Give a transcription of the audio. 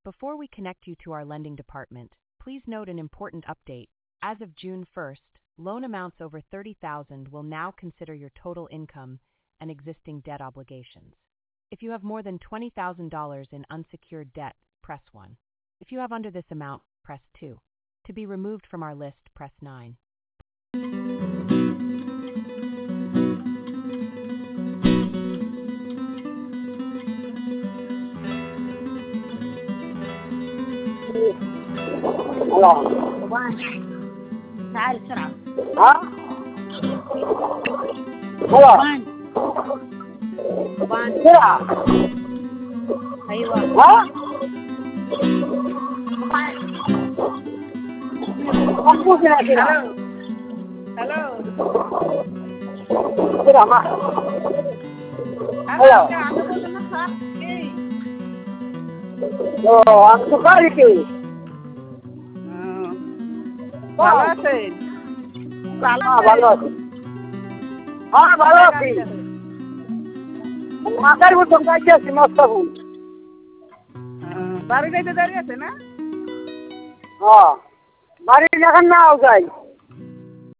Before we connect you to our lending department, please note an important update. As of June 1st, loan amounts over $30,000 will now consider your total income and existing debt obligations. If you have more than $20,000 in unsecured debt, press 1. If you have under this amount, press 2. To be removed from our list, press 9. Hello. تعال بسرعة. ها؟ هلا. بسرعة. أيوة. ها؟ مخبوط هنا كده. هلو. كده ما. هلا. أنا سكاري. ভালো আছেন? ভালো আছি। হ্যাঁ ভালো আছি। মাথার মধ্যে গাইতে আছি মস্তাবুল। বাড়ি যাইতে দাঁড়িয়ে আছে না? হ্যাঁ বাড়ি যখন না যাই